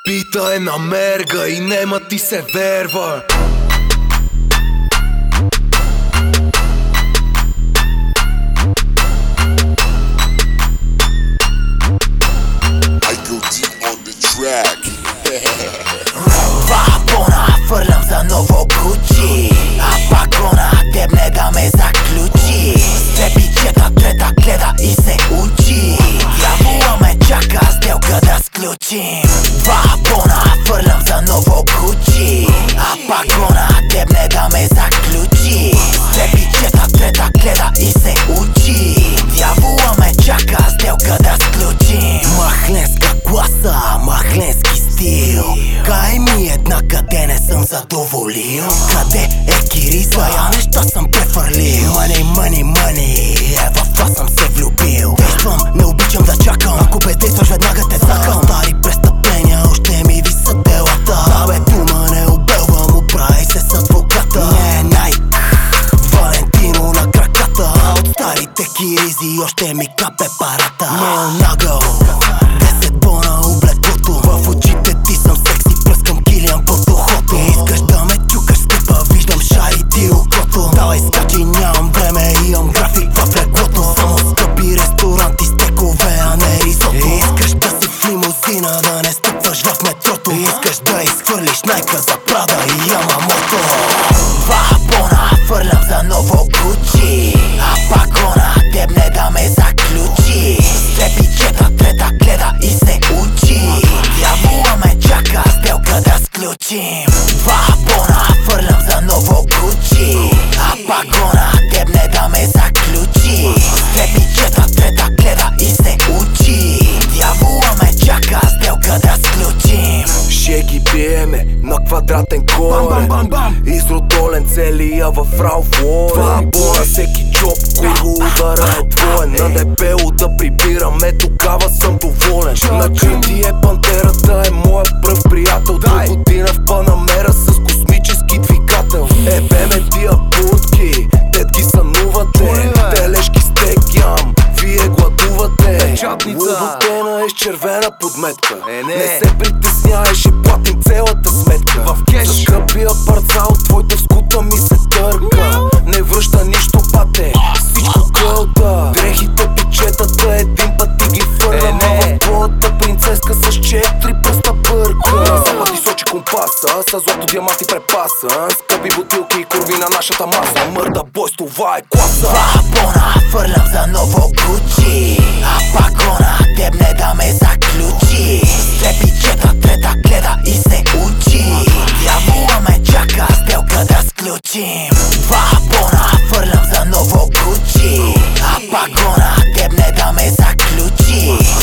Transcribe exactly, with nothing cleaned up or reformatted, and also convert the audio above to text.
Бита е на мерга и нема ти се верва. Вапона, фърлям за ново Гучи, а пагона теб не да ме заключи. Сте бичета, трета гледа и се учи. Дявола ме чака, сделка да сключим. Вапона, фърлям за ново Гучи, а пагона теб не да ме заключи. Сте бичета, трета гледа и се учи. Дявола ме чака, сделка да сключим. Махленска класа, махленски стил. Кай ми една, къде не съм задоволил. Къде е Кириза, я неща съм префърлил. Мъни, мъни, мъни, е в това съм се влюбил. Действам, не обичам да чакам. Ако бездействаш, веднага те цакам. Стари престъпления, още ми висят делата. Абе, тума не обелвам, оправи се с адвоката. Не е Найк, Валентино на краката. А от старите Киризи още ми капе парата. Не е нагъл, десет бона облеклото. В очите ти съм секси, пръскам килиан под ухото. Искаш да ме тюкаш, скъпа, виждам шари ти окото. Давай скачи, нямам време, имам график в леглото. Само скъпи ресторанти, стекове, а не ризото. Искаш да си в лимузина, да не стъпваш в метрото. Искаш да изхвърлиш Найка за Прада и Ямамото. Вапона, фърлям за ново Гучи, а пагона теб не да ме заключи. Сте бичета, трета гледа и се учи. Дявола ме чака, сделка да сключим. Вапона, фърлям за ново Гучи, а пагона теб не да ме заключи. Сте бичета, трета гледа и се учи. Дявола ме чака, сделка да сключим. Ще ги биеме на квадратен корен. Изродолен целия в Ралф Лорен. Бона всеки джоб, курво удара е двоен. На дебело да прибираме, тогава съм доволен. Накрити е пантерата, е моя пръв приятел. До година в Панамера с космически двигател. Ебеме тия будки, детки сънувате. Телешки стек ям, вие гладувате. Лудотена е с червена подметка. Не се притеснявай, ще платим целата сметка. В кеш за скъпия парцал, твоята скута ми се търка. Не връща нищо, бате, всичко кълта. Дрехите, пичетата, един път ти ги фърлям. А в твоята принцеска с четири пръста бърка. Запад и сочи компаса, с злато диаманти препаса. Скъпи бутилки и курви на нашата маса. Мърда бойс, това е класа. Вапона, фърлям за ново Гучи, а пагона теб не да ме заключи. Сте бичета, трета гледа и се учи. Дявола ме чака, сделка да сключим. Вапона, фърлям за ново Гучи, а пагона теб не да ме заключи.